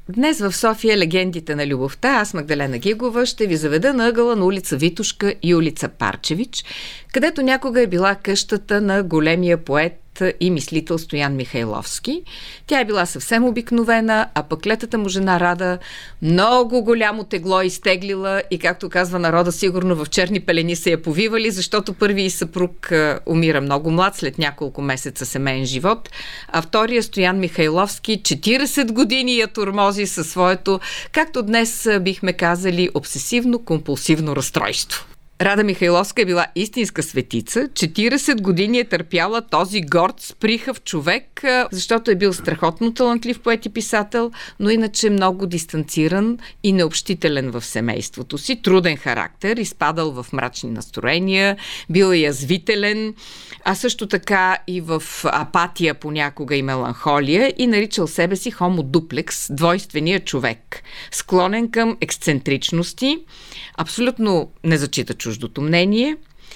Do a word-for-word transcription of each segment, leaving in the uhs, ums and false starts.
Днес в София легендите на любовта. Аз, Магдалена Гигова, ще ви заведа на ъгъла на улица Витошка и улица Парчевич, където някога е била къщата на големия поет и мислител Стоян Михайловски. Тя е била съвсем обикновена, а пък летата му жена Рада много голямо тегло изтеглила и, както казва народа, сигурно в черни пелени се я повивали, защото първият съпруг умира много млад, след няколко месеца семейен живот, а втория, Стоян Михайловски, четирийсет години я тормози със своето, както днес бихме казали, обсесивно-компулсивно разстройство. Рада Михайловска е била истинска светица. четирийсет години е търпяла този горд, сприхав човек, защото е бил страхотно талантлив поет и писател, но иначе много дистанциран и необщителен в семейството си. Труден характер, изпадал в мрачни настроения, бил язвителен, а също така и в апатия понякога и меланхолия, и наричал себе си хомо дуплекс, двойствения човек. Склонен към ексцентричности, абсолютно не зачита чуждото мнение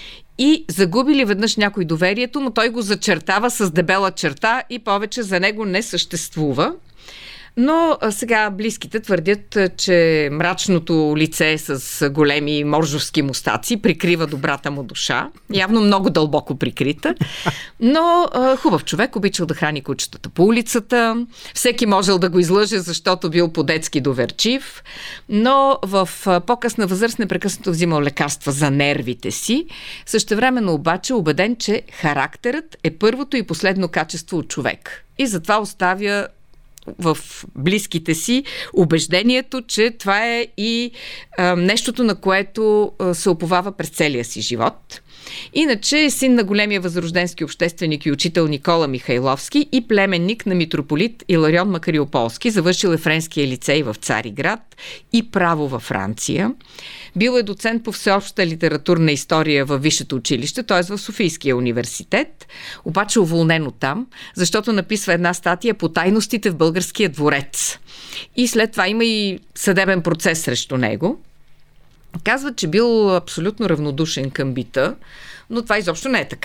и загубили веднъж някой доверието му, той го зачертава с дебела черта и повече за него не съществува. Но сега близките твърдят, че мрачното лице с големи моржовски мустаци прикрива добрата му душа. Явно много дълбоко прикрита. Но хубав човек, обичал да храни кучетата по улицата. Всеки можел да го излъже, защото бил по-детски доверчив. Но в по-късна възраст непрекъснато взимал лекарства за нервите си. Същевременно обаче убеден, че характерът е първото и последно качество от човек. И затова оставя в близките си убеждението, че това е и а, нещото, на което а, се уповава през целия си живот. Иначе е син на големия възрожденски общественик и учител Никола Михайловски и племенник на митрополит Иларион Макариополски. Завършил е Френския лицей в Цариград и право във Франция. Бил е доцент по всеобща литературна история във Висшето училище, т.е. в Софийския университет, обаче уволнен оттам, защото написва една статия по тайностите в българския дворец. И след това има и съдебен процес срещу него. Казват, че бил абсолютно равнодушен към бита, но това изобщо не е така.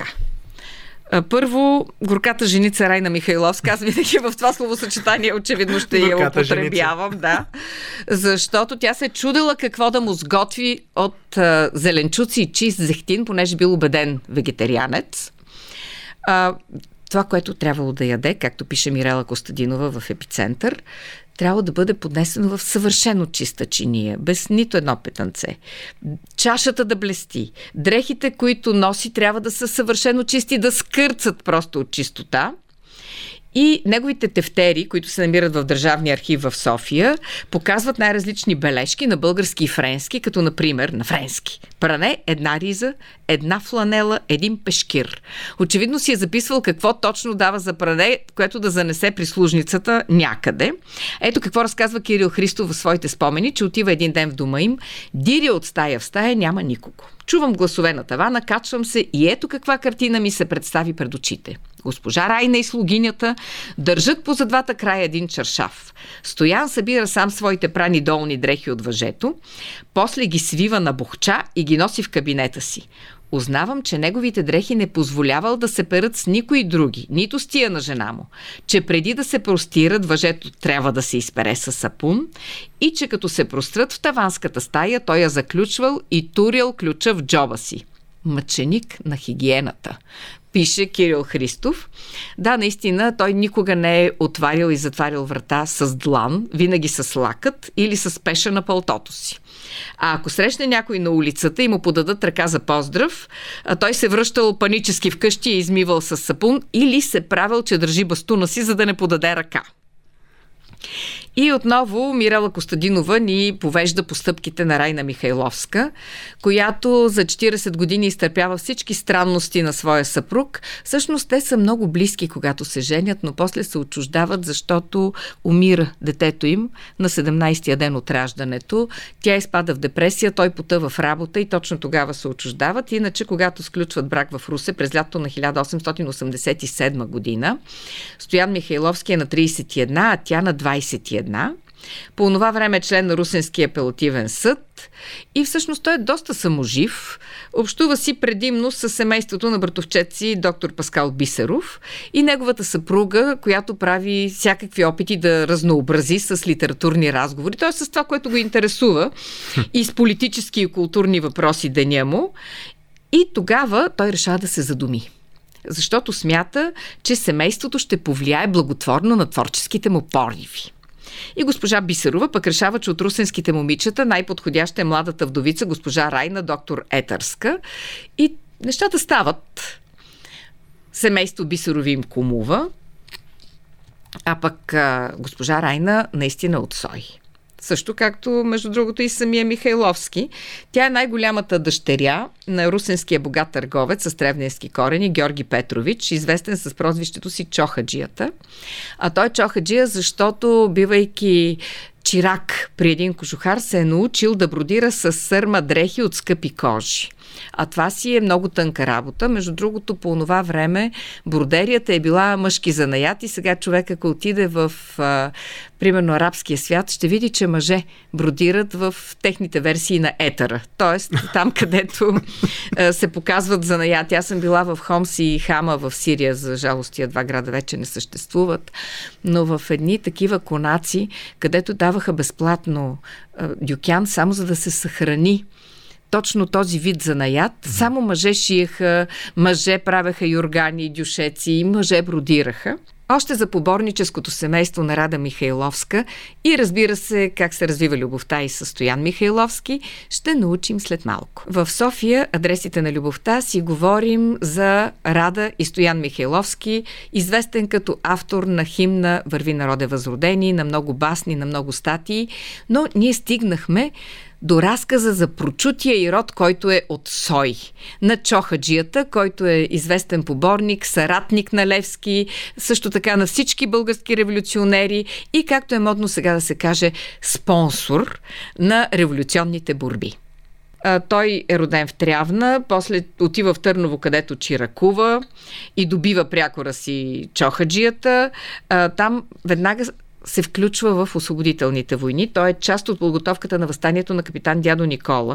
Първо, горката женица Райна Михайловска, аз винаги в това словосъчетание очевидно ще я употребявам, да, защото тя се чудела какво да му сготви от а, зеленчуци и чист зехтин, понеже бил убеден вегетарианец. А, това, което трябвало да яде, както пише Мирела Костадинова в Епицентър, трябва да бъде поднесено в съвършено чиста чиния, без нито едно петънце. Чашата да блести. Дрехите, които носи, трябва да са съвършено чисти, да скърцат просто от чистота. И неговите тефтери, които се намират в Държавния архив в София, показват най-различни бележки на български и френски, като например на френски. Пране, една риза, една фланела, един пешкир. Очевидно си е записвал какво точно дава за пране, което да занесе прислужницата някъде. Ето какво разказва Кирил Христов в своите спомени, че отива един ден в дома им, диря от стая в стая, няма никого. Чувам гласове на тавана, качвам се и ето каква картина ми се представи пред очите. Госпожа Райна и слугинята държат по за двата края един чаршаф. Стоян събира сам своите прани долни дрехи от въжето, после ги свива на бухча и ги носи в кабинета си. Узнавам, че неговите дрехи не позволявал да се перат с никой други, нито с тия на жена му, че преди да се простират, въжето трябва да се изпере със сапун и че като се прострат в таванската стая, той я заключвал и турял ключа в джоба си. Мъченик на хигиената, пише Кирил Христов. Да, наистина, той никога не е отварял и затварял врата с длан, винаги с лакът или с пеша на палтото си. А ако срещне някой на улицата и му подадат ръка за поздрав, той се връщал панически вкъщи и е измивал с сапун или се правил, че държи бастуна си, за да не подаде ръка. И отново Мирела Костадинова ни повежда по стъпките на Райна Михайловска, която за четирийсет години изтърпява всички странности на своя съпруг. Всъщност те са много близки, когато се женят, но после се отчуждават, защото умира детето им на седемнайсетия ден от раждането. Тя изпада в депресия, той потъва в работа и точно тогава се отчуждават. Иначе, когато сключват брак в Русе през лятото на хиляда осемстотин осемдесет и седма година, Стоян Михайловски е на трийсет и една, а тя на двайсет и една. По това време е член на Русенския апелативен съд и всъщност той е доста саможив. Общува си предимно с семейството на братовчет си доктор Паскал Бисеров и неговата съпруга, която прави всякакви опити да разнообрази с литературни разговори. Т.е. с това, което го интересува и с политически и културни въпроси деня му. И тогава той решава да се задуми. Защото смята, че семейството ще повлияе благотворно на творческите му пориви. И госпожа Бисерова пък решава, че от русенските момичета най-подходяща е младата вдовица госпожа Райна, доктор Етърска. И нещата стават. Семейство Бисерови им кумува, а пък а, госпожа Райна наистина отсой. Също както, между другото, и самия Михайловски. Тя е най-голямата дъщеря на русенския богат търговец с тревненски корени Георги Петрович, известен с прозвището си Чохаджията. А той е Чохаджия, защото, бивайки чирак при един кожухар, се е научил да бродира с сърма дрехи от скъпи кожи. А това си е много тънка работа. Между другото, по това време бродерията е била мъжки занаят и сега човек, ако отиде в, а, примерно, арабския свят, ще види, че мъже бродират в техните версии на етера. Тоест, там, където а, се показват занаяти. Аз съм била в Хомс и Хама в Сирия, за жалост, тия два града вече не съществуват, но в едни такива конаци, където даваха безплатно а, дюкян, само за да се съхрани точно този вид занаят. Само мъже шиеха, мъже правеха юргани и дюшеци и мъже бродираха. Още за поборническото семейство на Рада Михайловска и, разбира се, как се развива любовта и със Стоян Михайловски, ще научим след малко. В София, адресите на любовта, си говорим за Рада и Стоян Михайловски, известен като автор на химна "Върви, народе възродени", на много басни, на много статии, но ние стигнахме до разказа за прочутия и род, който е от Сой, на Чохаджията, който е известен поборник, съратник на Левски, също така на всички български революционери и, както е модно сега да се каже, спонсор на революционните борби. Той е роден в Трявна, после отива в Търново, където чиракува и добива прякора си Чохаджията. Там веднага се включва в освободителните войни. Той е част от подготовката на въстанието на капитан дядо Никола.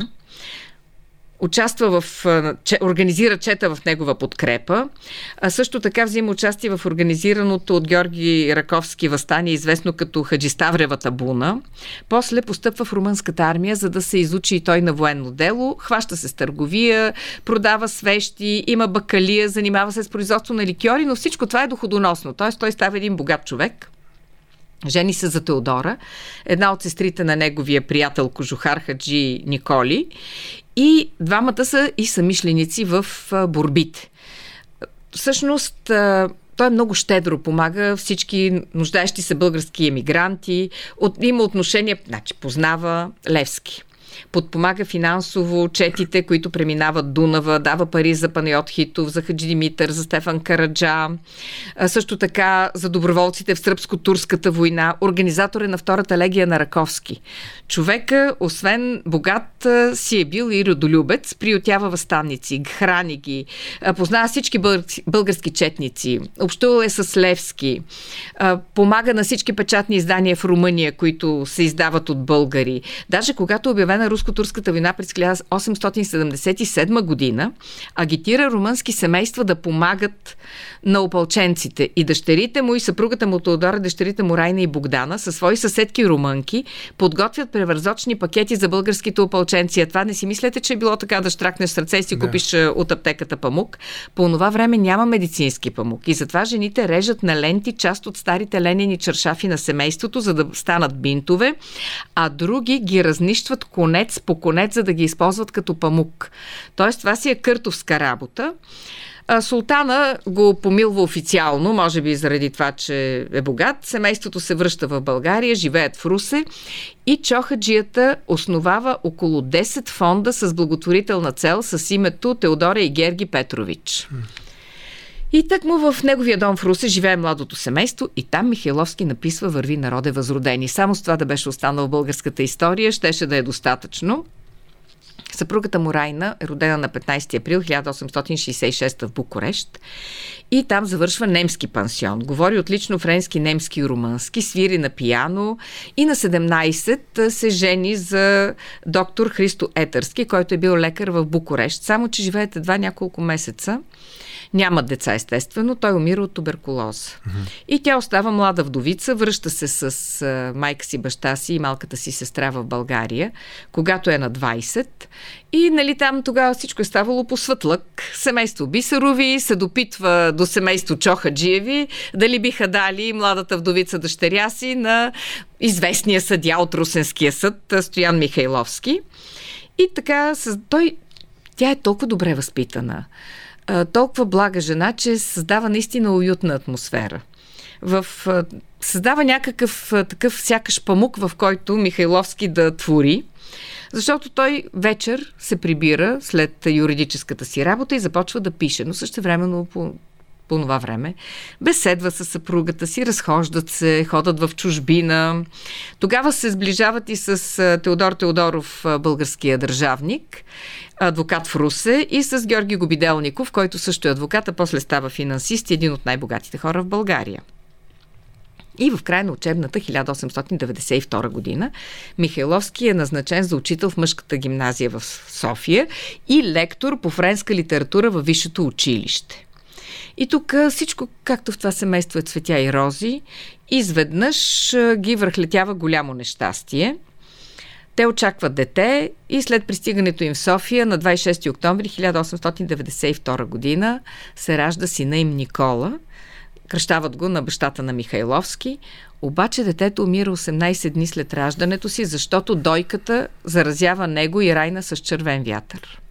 Участва в, организира чета в негова подкрепа. А също така взима участие в организираното от Георги Раковски въстание, известно като Хаджиставревата буна. После постъпва в румънската армия, за да се изучи и той на военно дело. Хваща се с търговия, продава свещи, има бакалия, занимава се с производство на ликьори, но всичко това е доходоносно. Тоест той става един богат човек. Жени се за Теодора, една от сестрите на неговия приятел кожухар Хаджи Николи, и двамата са и самишленици в борбите. Всъщност, той много щедро помага всички нуждаещи се български емигранти, от, има отношение, значи познава Левски. Подпомага финансово четите, които преминават Дунава, дава пари за Панайот Хитов, за Хаджи Димитър, за Стефан Караджа, а също така за доброволците в Сръбско-турската война, организатор е на Втората легия на Раковски. Човека, освен богат, си е бил и родолюбец, приютява въстанници, храни ги, познава всички български четници, общувал е с Левски, помага на всички печатни издания в Румъния, които се издават от българи. Даже когато е обявена Руско-турската война през хиляда осемстотин седемдесет и седма година, агитира румънски семейства да помагат на опълченците. И дъщерите му и съпругата му Теодора, дъщерите му Райна и Богдана, със свои съседки румънки, подготвят превързочни пакети за българските опълченци. А това не си мислете, че е било така да штракнеш сърце и си да купиш от аптеката памук. По това време няма медицински памук. И затова жените режат на ленти част от старите ленени чаршафи на семейството, за да станат бинтове, а други ги разнищват конец по конец, за да ги използват като памук. Тоест, това си е къртовска работа. Султана го помилва официално, може би заради това, че е богат. Семейството се връща в България, живеят в Русе и Чохаджията основава около десет фонда с благотворителна цел с името Теодора и Георги Петрович. И тъкмо в неговия дом в Русе живее младото семейство и там Михайловски написва "Върви, народе възродени". Само с това да беше останал в българската история, щеше да е достатъчно. Съпругата му Райна е родена на петнайсети април хиляда осемстотин шейсет и шеста в Букурещ и там завършва немски пансион. Говори отлично френски, немски и румънски, свири на пиано и на седемнайсет се жени за доктор Христо Етърски, който е бил лекар в Букурещ, само че живеят едва няколко месеца. Нямат деца, естествено. Той умира от туберкулоза. Mm-hmm. И тя остава млада вдовица, връща се с а, майка си, баща си и малката си сестра в България, когато е на двайсет. И нали, там тогава всичко е ставало по светлък. Семейство Бисерови се допитва до семейство Чохаджиеви дали биха дали младата вдовица дъщеря си на известния съдия от Русенския съд Стоян Михайловски. И така, той, тя е толкова добре възпитана, толкова блага жена, че създава наистина уютна атмосфера. В, създава някакъв такъв сякаш памук, в който Михайловски да твори, защото той вечер се прибира след юридическата си работа и започва да пише, но същевременно по по това време беседва с съпругата си, разхождат се, ходят в чужбина. Тогава се сближават и с Теодор Теодоров, българския държавник, адвокат в Русе, и с Георги Гобиделников, който също е адвокат, а после става финансист и един от най-богатите хора в България. И в края на учебната хиляда осемстотин деветдесет и втора година Михайловски е назначен за учител в мъжката гимназия в София и лектор по френска литература във висшето училище. И тук всичко, както в това семейство, е цветя и рози, изведнъж ги връхлетява голямо нещастие. Те очакват дете и след пристигането им в София на двайсет и шести октомври хиляда осемстотин деветдесет и втора година се ражда сина им Никола. Кръщават го на бащата на Михайловски, обаче детето умира осемнайсет дни след раждането си, защото дойката заразява него и Райна с червен вятър.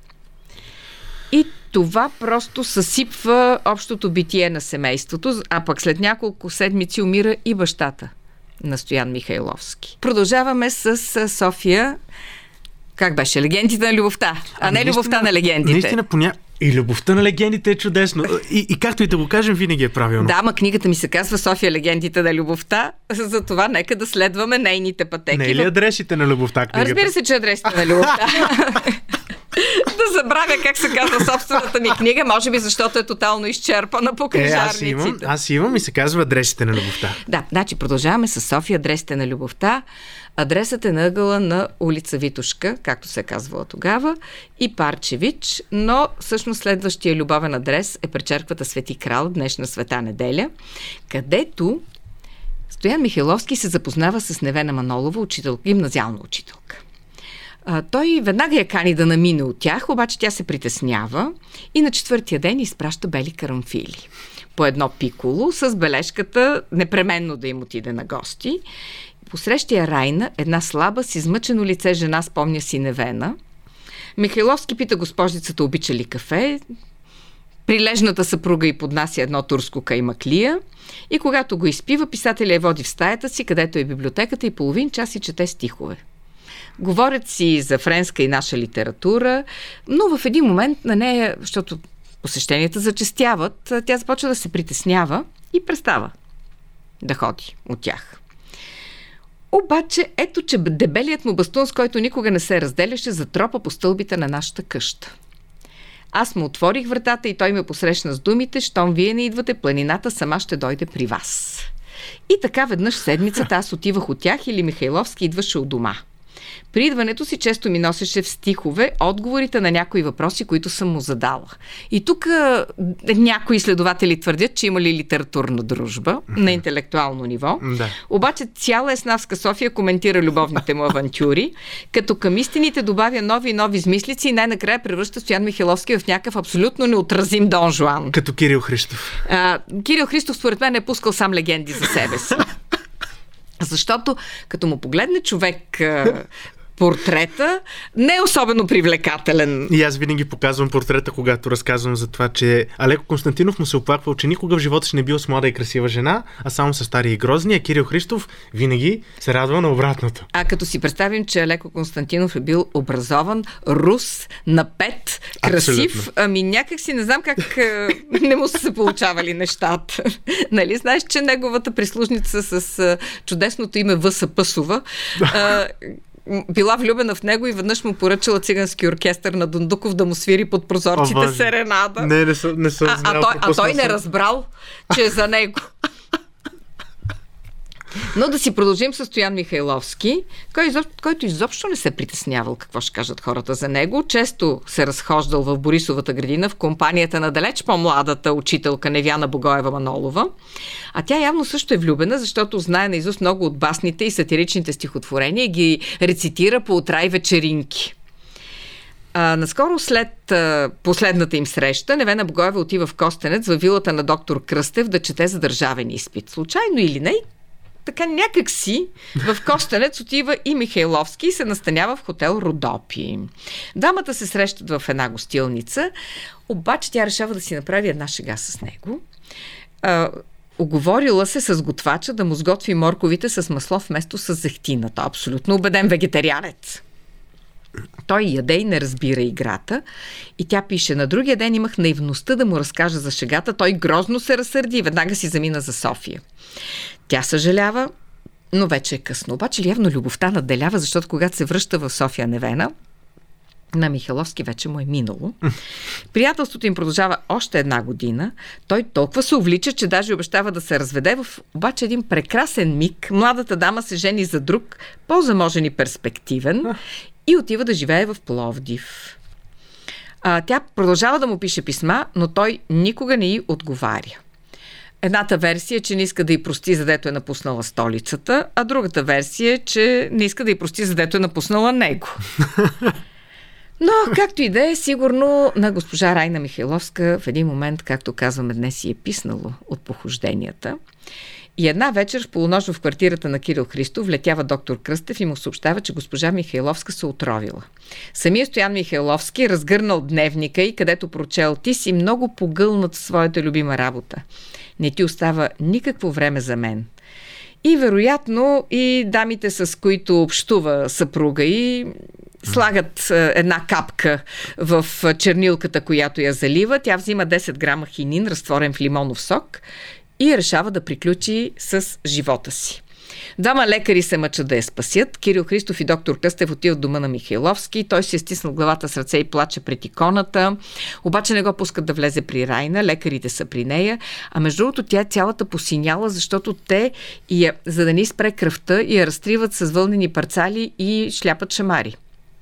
И това просто съсипва общото битие на семейството, а пък след няколко седмици умира и бащата на Стоян Михайловски. Продължаваме с София. Как беше? Легендите на любовта, а, а не любовта наистина, на легендите. Наистина поня... И любовта на легендите е чудесно. И, и както и да го кажем, винаги е правилно. Да, ма книгата ми се казва София, легендите на любовта. Затова нека да следваме нейните пътеки. Не е ли адресите на любовта книгата? Разбира се, че адресите на любовта. Да забравя как се казва собствената ми книга, може би защото е тотално изчерпана по книжарниците. Е, аз имам, аз имам и се казва Адресите на любовта. Да, значи продължаваме с София, Адресите на любовта. Адресът е на ъгъла на улица Витушка, както се казвала тогава, и Парчевич, но всъщност следващия любовен адрес е при черквата Свети Крал, днешна Света неделя, където Стоян Михайловски се запознава с Невена Манолова, учителка, гимназиална учителка. А, той веднага я кани да намине от тях, обаче тя се притеснява и на четвъртия ден изпраща бели карамфили по едно пиколо с бележката непременно да им отиде на гости. Посреща я Райна, една слаба, с измъчено лице жена, спомня си Невена. Михайловски пита госпожицата обича ли кафе. Прилежната съпруга й поднася едно турско каймаклия и когато го изпива, писателя я води в стаята си, където е библиотеката, и половин час и чете стихове. Говорят си за френска и наша литература, но в един момент на нея, защото посещенията зачестяват, тя започва да се притеснява и престава да ходи от тях. Обаче, ето, че дебелият му бастун, с който никога не се разделяше, затропа по стълбите на нашата къща. Аз му отворих вратата и той ме посрещна с думите: щом вие не идвате, планината сама ще дойде при вас. И така веднъж в седмицата аз отивах от тях или Михайловски идваше от дома. При идването си често ми носеше в стихове отговорите на някои въпроси, които съм му задала. И тук някои изследователи твърдят, че има ли литературна дружба mm-hmm. на интелектуално ниво. Да. Обаче цяла еснавска София коментира любовните му авантюри, като към истините добавя нови и нови измислици и най-накрая превръща Стоян Михайловски в някакъв абсолютно неотразим Дон Жуан. Като Кирил Христов. А, Кирил Христов според мен е пускал сам легенди за себе си. Защото като му погледне човек портрета, не е особено привлекателен. И аз винаги показвам портрета, когато разказвам за това, че Алеко Константинов му се оплаквал, че никога в живота си не бил с млада и красива жена, а само с стари и грозни, а Кирил Христов винаги се радва на обратното. А като си представим, че Алеко Константинов е бил образован, рус, напет, красив, абсолютно. Ами някак си не знам как не му са се получавали нещата. Нали знаеш, че неговата прислужница с чудесното име Въса Пъсова била влюбена в него и веднъж му поръчала цигански оркестър на Дундуков да му свири под прозорците О, серенада. Не, не съм, не съм а, знал. а, той, а той не разбрал, че е за него. Но да си продължим с Стоян Михайловски, кой изобщо, който изобщо не се притеснявал какво ще кажат хората за него. Често се разхождал в Борисовата градина в компанията на далеч по-младата учителка Невяна Богоева Манолова. А тя явно също е влюбена, защото знае наизуст много от басните и сатиричните стихотворения и ги рецитира по утра и вечеринки. А, наскоро след а, последната им среща, Невена Богоева отива в Костенец във вилата на доктор Кръстев да чете за държавен изпит. Случайно или не, така някак си в Костенец отива и Михайловски и се настанява в хотел Родопи. Дамата се срещат в една гостилница, обаче тя решава да си направи една шега с него. А, уговорила се с готвача да му сготви морковите с масло вместо с зехтина. Той е абсолютно убеден вегетарианец. Той яде и не разбира играта и тя пише: на другия ден имах наивността да му разкажа за шегата, той грозно се разсърди и веднага си замина за София. Тя съжалява, но вече е късно. Обаче явно любовта надделява, защото когато се връща в София Невена, на Михайловски вече му е минало. Приятелството им продължава още една година. Той толкова се увлича, че даже обещава да се разведе. В обаче един прекрасен миг младата дама се жени за друг, по-заможен и перспективен и отива да живее в Пловдив. А, тя продължава да му пише писма, но той никога не й отговаря. Едната версия е, че не иска да й прости, задето е напуснала столицата, а другата версия е, че не иска да й прости, задето е напуснала него. Но, както и да е, сигурно на госпожа Райна Михайловска в един момент, както казваме днес, си е писнало от похожденията. И една вечер в полунощ в квартирата на Кирил Христов влетява доктор Кръстев и му съобщава, че госпожа Михайловска се отровила. Самия Стоян Михайловски разгърнал дневника и където прочел: ти си много погълнат в своята любима работа. Не ти остава никакво време за мен. И вероятно и дамите, с които общува съпруга и слагат една капка в чернилката, която я залива. Тя взима десет грама хинин, разтворен в лимонов сок, и решава да приключи с живота си. Двама лекари се мъчат да я спасят. Кирил Христов и доктор Кръстев отиват в дома на Михайловски. Той си е стиснал главата с ръце и плаче пред иконата. Обаче не го пускат да влезе при Райна. Лекарите са при нея. А между другото тя е цялата посиняла, защото те, я, за да не изпре кръвта, я разтриват с вълнени парцали и шляпат шамари.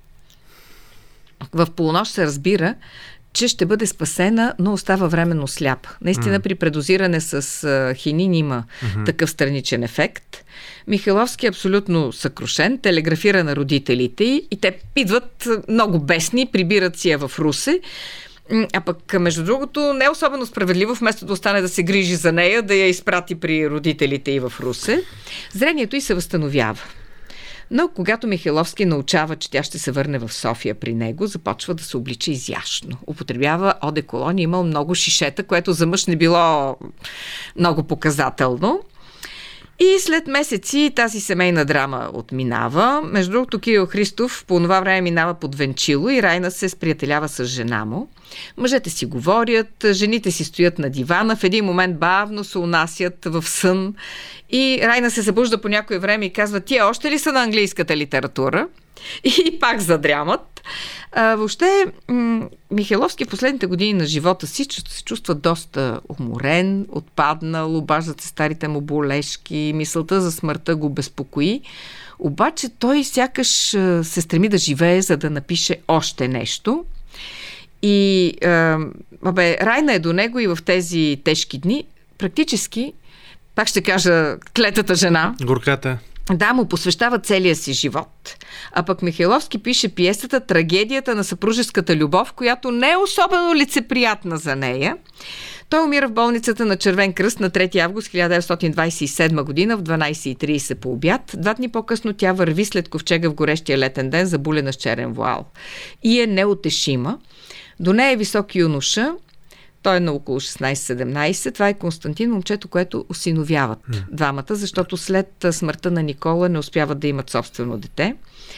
В полунощ се разбира, че ще бъде спасена, но остава временно сляпа. Наистина, mm. при предозиране с а, хинин има mm-hmm. такъв страничен ефект. Михайловски е абсолютно съкрушен, телеграфира на родителите и те идват много бесни, прибират си я в Русе. А пък, между другото, не е особено справедливо, вместо да остане да се грижи за нея, да я изпрати при родителите и в Русе. Зрението й се възстановява. Но когато Михайловски научава, че тя ще се върне в София при него, започва да се облича изящно. Употребява одеколон и имал много шишета, което за мъж не било много показателно. И след месеци тази семейна драма отминава. Между другото, Кирил Христов по това време минава под венчило и Райна се сприятелява с жена му. Мъжете си говорят, жените си стоят на дивана, в един момент бавно се унасят в сън и Райна се събужда по някое време и казва: тия още ли са на английската литература? И пак задрямат. А, въобще, м- Михайловски в последните години на живота си се чувства доста уморен, отпаднал, обаждат се старите му болешки, мисълта за смъртта го безпокои. Обаче той сякаш се стреми да живее, за да напише още нещо. И а, абе, Райна е до него и в тези тежки дни. Практически, пак ще кажа, клетата жена. Горката. Да, му посвещава целия си живот. А пък Михайловски пише пиесата "Трагедията на съпружеската любов", която не е особено лицеприятна за нея. Той умира в болницата на Червен кръст на трети август хиляда деветстотин двадесет и седма година в дванадесет и тридесет по обяд. Два дни по-късно тя върви след ковчега в горещия летен ден, забулена с черен вуал. И е неутешима. До нея е висок юноша. Той е на около шестнадесет-седемнадесет. Това е Константин, момчето, което осиновяват двамата, защото след смъртта на Никола не успяват да имат собствено дете.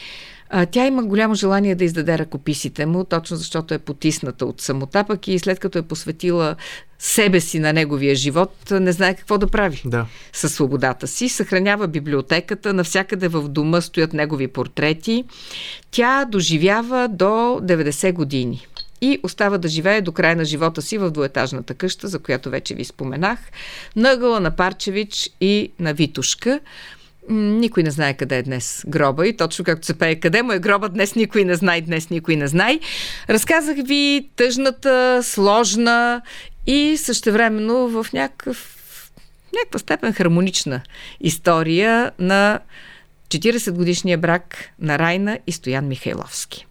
А, тя има голямо желание да издаде ръкописите му, точно защото е потисната от самота, пък и след като е посветила себе си на неговия живот, не знае какво да прави да. със свободата си. Съхранява библиотеката, навсякъде в дома стоят негови портрети. Тя доживява до деветдесет години и остава да живее до края на живота си в двуетажната къща, за която вече ви споменах, на ъгъла на Парчевич и на Витошка. Никой не знае къде е днес гроба и точно както се пее къде му е гроба, днес никой не знае, днес никой не знае. Разказах ви тъжната, сложна и същевременно в някакъв, някаква степен хармонична история на четиридесет годишния брак на Райна и Стоян Михайловски.